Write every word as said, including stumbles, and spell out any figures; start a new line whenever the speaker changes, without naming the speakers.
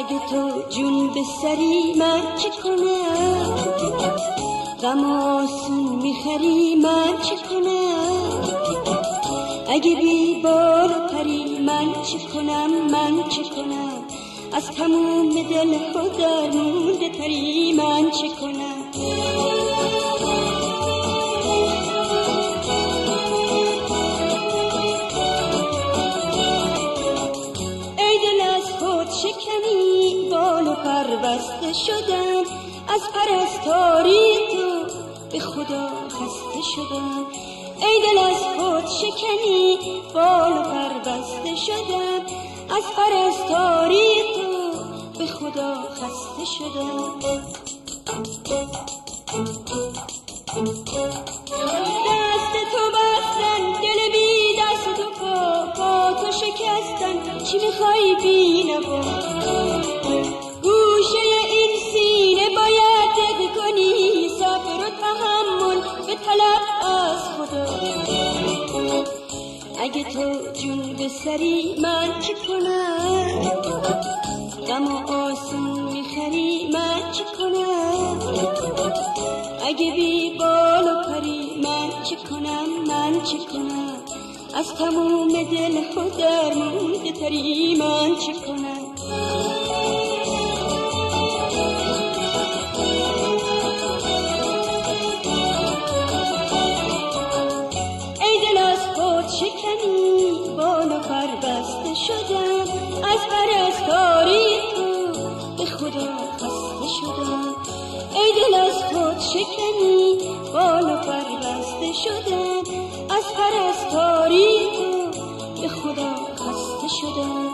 اگه تو جون به سری من چه کنم، غم آسون میخری من چه کنم، اگه بی بال و پری من چه کنم، من چه کنم، از تموم دل ها درمونده تری من چه کنم. ای دل از خود شکنی بال و پر بسته شدم، از پرستاری تو به خدا خسته شدم. ای دل از خود شکنی بال و پر بسته شدم، از پرستاری تو به خدا خسته شدم. دست تو بستن دل بی دست تو پا، پا تو شکستن چی میخوای بی نوا، گوشه این سینه باید دق کنی، صبر و تحمل به طلب از خدا. اگه تو جون به سری من چه کنم، غم و آسون میخری من چه کنم، اگه بی بال و پری من چه کنم، من چه کنم، از تموم دل ها درمونده تری من چه کنم. شکنی بال و پر بسته شدم، از پرستاری تو به خدا خسته شدم. ای دل از خود شکنی بال و پر بسته شدم، از پرستاری تو به خدا خسته شدم.